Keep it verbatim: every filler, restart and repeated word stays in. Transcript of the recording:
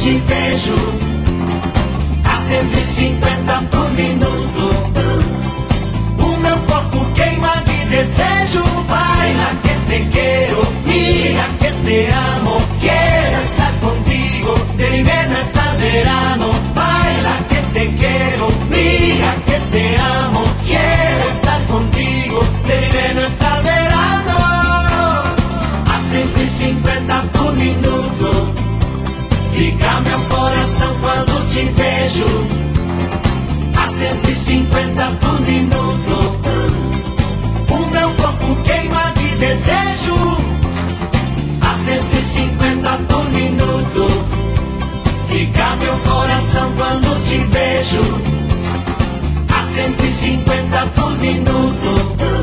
te vejo. A cento e cinquenta por minuto. O meu corpo queima de desejo. Baila que te quero, mira que te amo. Quiero estar contigo, termina esta verano. Baila que te quiero, mira que te amo. Quiero estar contigo, termina esta verano. A cento e cinquenta por minuto. Fica meu coração quando te vejo. A cento e cinquenta por minuto. O meu corpo queima de desejo. A cento e cinquenta por minuto. Fica meu coração quando te vejo. A cento e cinquenta por minuto.